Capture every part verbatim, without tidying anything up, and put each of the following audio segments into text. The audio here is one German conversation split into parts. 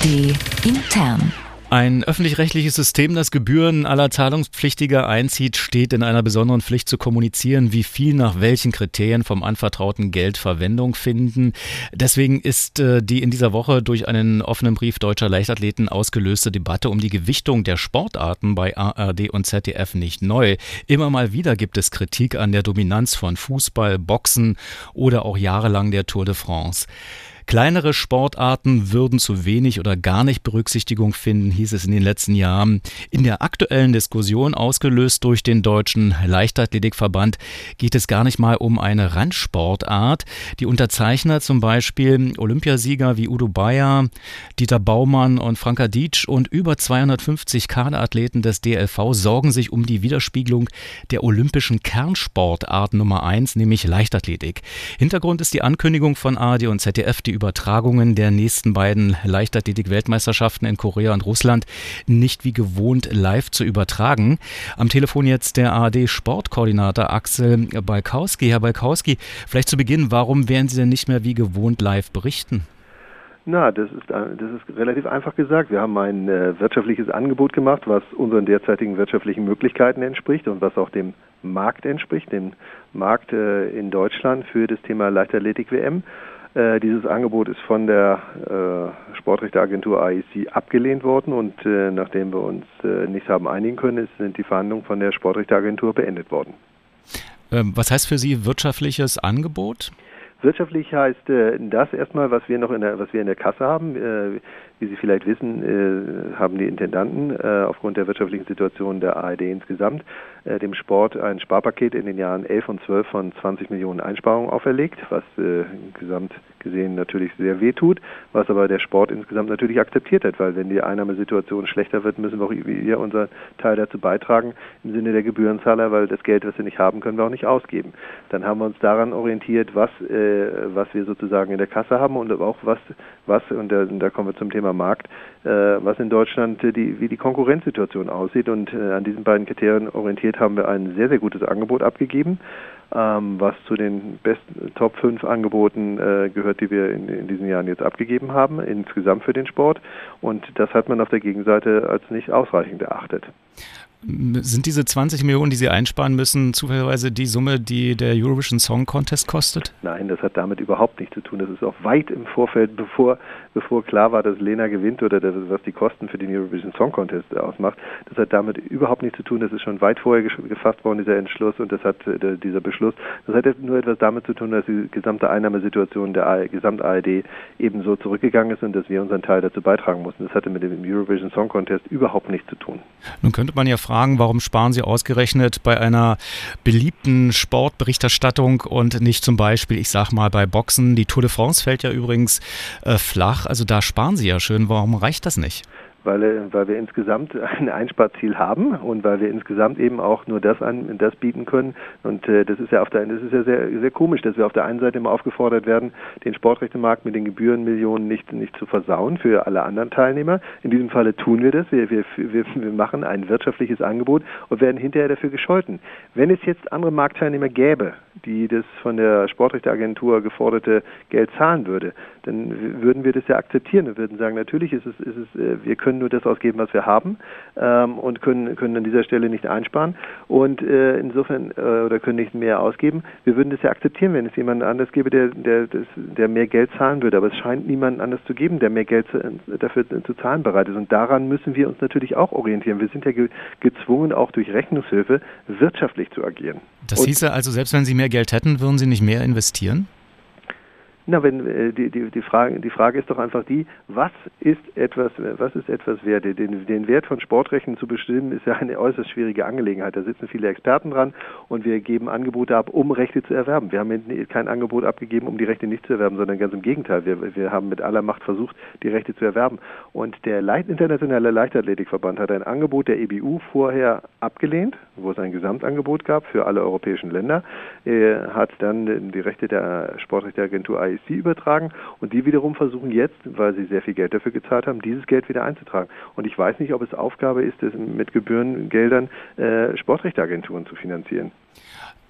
D intern. Ein öffentlich-rechtliches System, das Gebühren aller Zahlungspflichtiger einzieht, steht in einer besonderen Pflicht zu kommunizieren, wie viel nach welchen Kriterien vom anvertrauten Geld Verwendung finden. Deswegen ist äh, die in dieser Woche durch einen offenen Brief deutscher Leichtathleten ausgelöste Debatte um die Gewichtung der Sportarten bei A R D und Z D F nicht neu. Immer mal wieder gibt es Kritik an der Dominanz von Fußball, Boxen oder auch jahrelang der Tour de France. Kleinere Sportarten würden zu wenig oder gar nicht Berücksichtigung finden, hieß es in den letzten Jahren. In der aktuellen Diskussion, ausgelöst durch den Deutschen Leichtathletikverband, geht es gar nicht mal um eine Randsportart. Die Unterzeichner, zum Beispiel Olympiasieger wie Udo Bayer, Dieter Baumann und Franka Dietsch und über zweihundertfünfzig Kaderathleten des D L V sorgen sich um die Widerspiegelung der olympischen Kernsportart Nummer eins, nämlich Leichtathletik. Hintergrund ist die Ankündigung von A R D und Z D F, die Übertragungen der nächsten beiden Leichtathletik-Weltmeisterschaften in Korea und Russland nicht wie gewohnt live zu übertragen. Am Telefon jetzt der A R D-Sportkoordinator Axel Balkowski. Herr Balkowski, vielleicht zu Beginn, warum werden Sie denn nicht mehr wie gewohnt live berichten? Na, das ist, das ist relativ einfach gesagt. Wir haben ein äh, wirtschaftliches Angebot gemacht, was unseren derzeitigen wirtschaftlichen Möglichkeiten entspricht und was auch dem Markt entspricht, dem Markt äh, in Deutschland für das Thema Leichtathletik-W M. Äh, dieses Angebot ist von der äh, Sportrechteragentur A E C abgelehnt worden und äh, nachdem wir uns äh, nicht haben einigen können, ist, sind die Verhandlungen von der Sportrechteragentur beendet worden. Ähm, was heißt für Sie wirtschaftliches Angebot? Wirtschaftlich heißt äh, das erstmal, was wir noch in der, was wir in der Kasse haben. Äh, wie Sie vielleicht wissen, äh, haben die Intendanten äh, aufgrund der wirtschaftlichen Situation der A R D insgesamt äh, dem Sport ein Sparpaket in den Jahren elf und zwölf von zwanzig Millionen Einsparungen auferlegt, was äh, gesamt gesehen natürlich sehr weh tut, was aber der Sport insgesamt natürlich akzeptiert hat, weil wenn die Einnahmesituation schlechter wird, müssen wir auch wir unseren Teil dazu beitragen im Sinne der Gebührenzahler, weil das Geld, was wir nicht haben, können wir auch nicht ausgeben. Dann haben wir uns daran orientiert, was äh, was wir sozusagen in der Kasse haben und auch was was und da, da kommen wir zum Thema Markt, äh, was in Deutschland äh, die wie die Konkurrenzsituation aussieht und äh, an diesen beiden Kriterien orientiert haben wir ein sehr sehr gutes Angebot abgegeben. Ähm, was zu den besten Top fünf Angeboten äh, gehört, die wir in, in diesen Jahren jetzt abgegeben haben, insgesamt für den Sport. Und das hat man auf der Gegenseite als nicht ausreichend erachtet. Sind diese zwanzig Millionen, die Sie einsparen müssen, zufälligerweise die Summe, die der Eurovision Song Contest kostet? Nein, das hat damit überhaupt nichts zu tun. Das ist auch weit im Vorfeld, bevor, bevor klar war, dass Lena gewinnt oder das, was die Kosten für den Eurovision Song Contest ausmacht. Das hat damit überhaupt nichts zu tun. Das ist schon weit vorher gefasst worden, dieser Entschluss und das hat äh, dieser Beschluss. Das hat nur etwas damit zu tun, dass die gesamte Einnahmesituation der Gesamt-A R D ebenso zurückgegangen ist und dass wir unseren Teil dazu beitragen mussten. Das hatte mit dem Eurovision Song Contest überhaupt nichts zu tun. Nun könnte man ja fragen, warum sparen Sie ausgerechnet bei einer beliebten Sportberichterstattung und nicht zum Beispiel, ich sag mal, bei Boxen? Die Tour de France fällt ja übrigens äh, flach, also da sparen Sie ja schön. Warum reicht das nicht? Weil, weil wir insgesamt ein Einsparziel haben und weil wir insgesamt eben auch nur das an das bieten können. Und äh, das ist ja auf der das ist ja sehr sehr komisch, dass wir auf der einen Seite immer aufgefordert werden, den Sportrechtemarkt mit den Gebührenmillionen nicht nicht zu versauen für alle anderen Teilnehmer. In diesem Falle tun wir das. Wir wir wir, wir machen ein wirtschaftliches Angebot und werden hinterher dafür gescholten. Wenn es jetzt andere Marktteilnehmer gäbe, die das von der Sportrechteagentur geforderte Geld zahlen würde, dann würden wir das ja akzeptieren und würden sagen, natürlich ist es ist es äh, wir können nur das ausgeben, was wir haben ähm, und können können an dieser Stelle nicht einsparen und äh, insofern äh, oder können nicht mehr ausgeben. Wir würden das ja akzeptieren, wenn es jemanden anders gäbe, der der das, der mehr Geld zahlen würde. Aber es scheint niemanden anders zu geben, der mehr Geld zu, dafür zu zahlen bereit ist. Und daran müssen wir uns natürlich auch orientieren. Wir sind ja ge- gezwungen, auch durch Rechnungshilfe wirtschaftlich zu agieren. Das und, hieße also, selbst wenn Sie mehr Geld hätten, würden Sie nicht mehr investieren? Na, wenn äh, die die die Frage die Frage ist doch einfach die, was ist etwas was ist etwas wert? Den den Wert von Sportrechten zu bestimmen ist ja eine äußerst schwierige Angelegenheit. Da sitzen viele Experten dran und wir geben Angebote ab, um Rechte zu erwerben. Wir haben kein Angebot abgegeben, um die Rechte nicht zu erwerben, sondern ganz im Gegenteil. Wir wir haben mit aller Macht versucht, die Rechte zu erwerben. Und der Leit- internationale Leichtathletikverband hat ein Angebot der E B U vorher abgelehnt, wo es ein Gesamtangebot gab für alle europäischen Länder. Er hat dann die Rechte der Sportrechteagentur A E C übertragen und die wiederum versuchen jetzt, weil sie sehr viel Geld dafür gezahlt haben, dieses Geld wieder einzutragen. Und ich weiß nicht, ob es Aufgabe ist, das mit Gebührengeldern äh, Sportrechteagenturen zu finanzieren.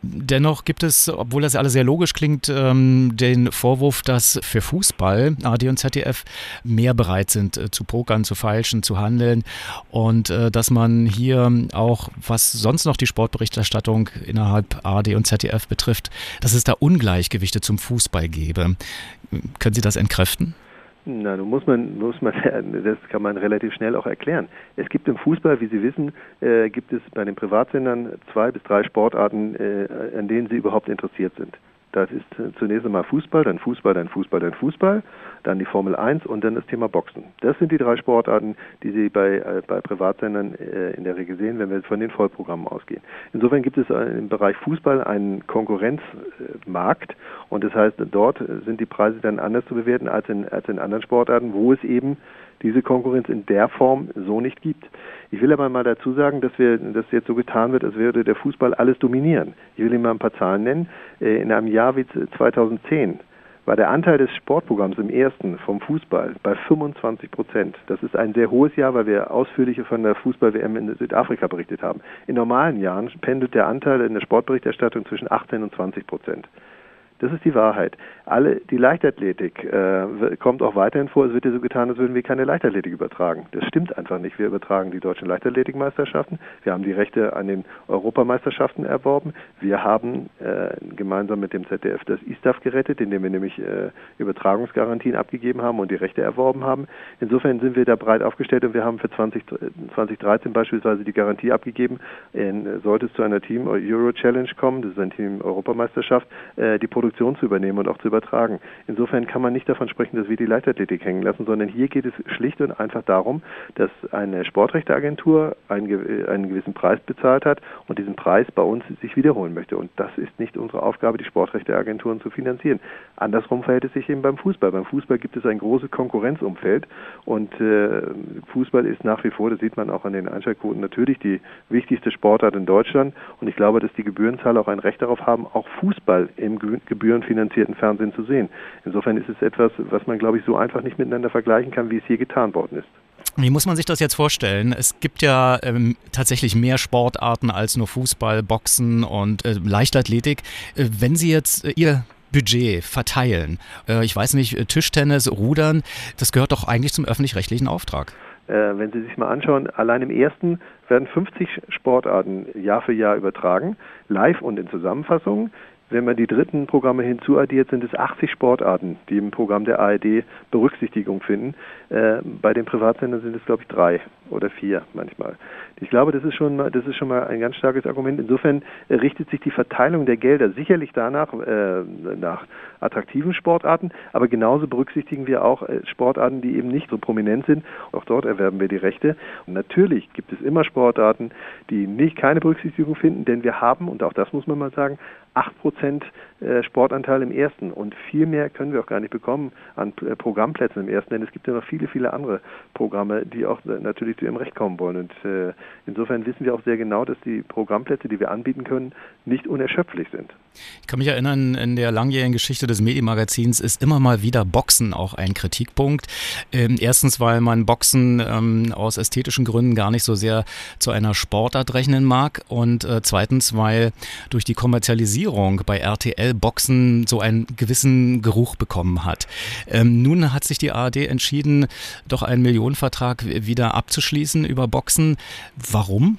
Dennoch gibt es, obwohl das alles sehr logisch klingt, den Vorwurf, dass für Fußball A R D und Z D F mehr bereit sind zu pokern, zu feilschen, zu handeln und dass man hier auch, was sonst noch die Sportberichterstattung innerhalb A R D und Z D F betrifft, dass es da Ungleichgewichte zum Fußball gäbe. Können Sie das entkräften? Na, nun muss man, muss man, das kann man relativ schnell auch erklären. Es gibt im Fußball, wie Sie wissen, äh, gibt es bei den Privatsendern zwei bis drei Sportarten, äh, an denen sie überhaupt interessiert sind. Das ist zunächst einmal Fußball, dann Fußball, dann Fußball, dann Fußball, dann die Formel eins und dann das Thema Boxen. Das sind die drei Sportarten, die Sie bei, äh, bei Privatsendern äh, in der Regel sehen, wenn wir von den Vollprogrammen ausgehen. Insofern gibt es im Bereich Fußball einen Konkurrenzmarkt und das heißt, dort sind die Preise dann anders zu bewerten als in, als in anderen Sportarten, wo es eben diese Konkurrenz in der Form so nicht gibt. Ich will aber mal dazu sagen, dass wir, dass jetzt so getan wird, als würde der Fußball alles dominieren. Ich will Ihnen mal ein paar Zahlen nennen. In einem Jahr wie zweitausendzehn war der Anteil des Sportprogramms im ersten vom Fußball bei fünfundzwanzig Prozent. Das ist ein sehr hohes Jahr, weil wir ausführlich von der Fußball-W M in Südafrika berichtet haben. In normalen Jahren pendelt der Anteil in der Sportberichterstattung zwischen achtzehn und zwanzig Prozent. Das ist die Wahrheit. Alle, die Leichtathletik äh, kommt auch weiterhin vor. Es wird ja so getan, als würden wir keine Leichtathletik übertragen. Das stimmt einfach nicht. Wir übertragen die deutschen Leichtathletikmeisterschaften. Wir haben die Rechte an den Europameisterschaften erworben. Wir haben äh, gemeinsam mit dem Z D F das I S T A F gerettet, indem wir nämlich äh, Übertragungsgarantien abgegeben haben und die Rechte erworben haben. Insofern sind wir da breit aufgestellt und wir haben für zwanzig dreizehn beispielsweise die Garantie abgegeben, in, sollte es zu einer Team Euro Challenge kommen, das ist ein Team Europameisterschaft, äh, die Produktion zu übernehmen und auch zu übertragen. Insofern kann man nicht davon sprechen, dass wir die Leichtathletik hängen lassen, sondern hier geht es schlicht und einfach darum, dass eine Sportrechteagentur einen, einen gewissen Preis bezahlt hat und diesen Preis bei uns sich wiederholen möchte. Und das ist nicht unsere Aufgabe, die Sportrechteagenturen zu finanzieren. Andersrum verhält es sich eben beim Fußball. Beim Fußball gibt es ein großes Konkurrenzumfeld und äh, Fußball ist nach wie vor, das sieht man auch an den Einschaltquoten, natürlich die wichtigste Sportart in Deutschland und ich glaube, dass die Gebührenzahler auch ein Recht darauf haben, auch Fußball im gebührenfinanzierten Fernsehen zu sehen. Insofern ist es etwas, was man, glaube ich, so einfach nicht miteinander vergleichen kann, wie es hier getan worden ist. Wie muss man sich das jetzt vorstellen? Es gibt ja ähm, tatsächlich mehr Sportarten als nur Fußball, Boxen und äh, Leichtathletik. Äh, wenn Sie jetzt äh, Ihr Budget verteilen, äh, ich weiß nicht, Tischtennis, Rudern, das gehört doch eigentlich zum öffentlich-rechtlichen Auftrag. Äh, wenn Sie sich mal anschauen, allein im ersten werden fünfzig Sportarten Jahr für Jahr übertragen, live und in Zusammenfassungen. Wenn man die dritten Programme hinzuaddiert, sind es achtzig Sportarten, die im Programm der A R D Berücksichtigung finden. Äh, bei den Privatsendern sind es, glaube ich, drei oder vier manchmal. Ich glaube, das ist schon mal, das ist schon mal ein ganz starkes Argument. Insofern äh, richtet sich die Verteilung der Gelder sicherlich danach, äh, nach attraktiven Sportarten, aber genauso berücksichtigen wir auch äh, Sportarten, die eben nicht so prominent sind. Auch dort erwerben wir die Rechte. Und natürlich gibt es immer Sportarten, die nicht keine Berücksichtigung finden, denn wir haben, und auch das muss man mal sagen, acht Prozent Sportanteil im ersten und viel mehr können wir auch gar nicht bekommen an Programmplätzen im ersten, denn es gibt ja noch viele, viele andere Programme, die auch natürlich zu ihrem Recht kommen wollen und äh, insofern wissen wir auch sehr genau, dass die Programmplätze, die wir anbieten können, nicht unerschöpflich sind. Ich kann mich erinnern, in der langjährigen Geschichte des Medienmagazins ist immer mal wieder Boxen auch ein Kritikpunkt. Ähm, erstens, weil man Boxen ähm, aus ästhetischen Gründen gar nicht so sehr zu einer Sportart rechnen mag und äh, zweitens, weil durch die Kommerzialisierung bei R T L Boxen so einen gewissen Geruch bekommen hat. Ähm, nun hat sich die A R D entschieden, doch einen Millionenvertrag wieder abzuschließen über Boxen. Warum?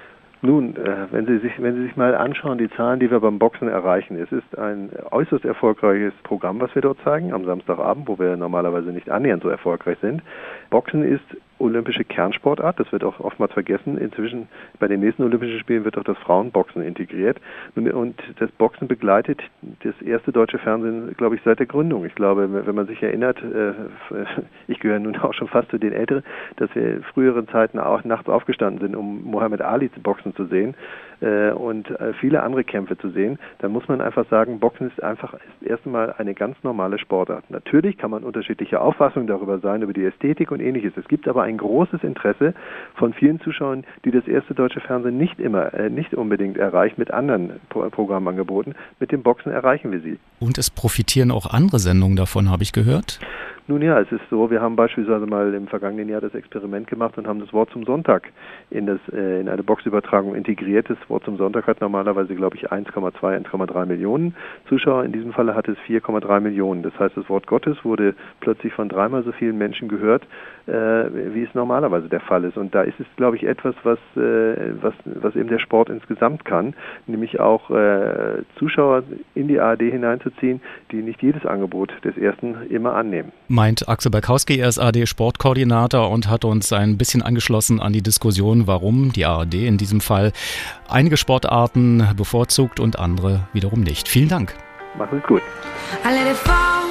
Nun, äh, wenn Sie sich, wenn Sie sich mal anschauen, die Zahlen, die wir beim Boxen erreichen, es ist ein äußerst erfolgreiches Programm, was wir dort zeigen, am Samstagabend, wo wir normalerweise nicht annähernd so erfolgreich sind. Boxen ist olympische Kernsportart, das wird auch oftmals vergessen. Inzwischen bei den nächsten Olympischen Spielen wird auch das Frauenboxen integriert. Und das Boxen begleitet das erste deutsche Fernsehen, glaube ich, seit der Gründung. Ich glaube, wenn man sich erinnert, ich gehöre nun auch schon fast zu den Älteren, dass wir in früheren Zeiten auch nachts aufgestanden sind, um Muhammad Ali zu Boxen zu sehen und viele andere Kämpfe zu sehen, dann muss man einfach sagen, Boxen ist einfach ist erst einmal eine ganz normale Sportart. Natürlich kann man unterschiedliche Auffassungen darüber sein, über die Ästhetik und Ähnliches. Es gibt aber ein großes Interesse von vielen Zuschauern, die das erste deutsche Fernsehen nicht immer, äh, nicht unbedingt erreicht mit anderen Pro- Programmangeboten. Mit dem Boxen erreichen wir sie. Und es profitieren auch andere Sendungen davon, habe ich gehört? Nun ja, es ist so, wir haben beispielsweise mal im vergangenen Jahr das Experiment gemacht und haben das Wort zum Sonntag in, das, äh, in eine Boxübertragung integriert. Das Wort zum Sonntag hat normalerweise, glaube ich, eins Komma zwei, eins Komma drei Millionen Zuschauer. In diesem Falle hat es vier Komma drei Millionen. Das heißt, das Wort Gottes wurde plötzlich von dreimal so vielen Menschen gehört, äh, wie es normalerweise der Fall ist. Und da ist es, glaube ich, etwas, was, äh, was, was eben der Sport insgesamt kann, nämlich auch äh, Zuschauer in die A R D hineinzuziehen, die nicht jedes Angebot des Ersten immer annehmen. Meint Axel Balkowski, er ist A R D-Sportkoordinator und hat uns ein bisschen angeschlossen an die Diskussion, warum die A R D in diesem Fall einige Sportarten bevorzugt und andere wiederum nicht. Vielen Dank. Machen Sie es gut.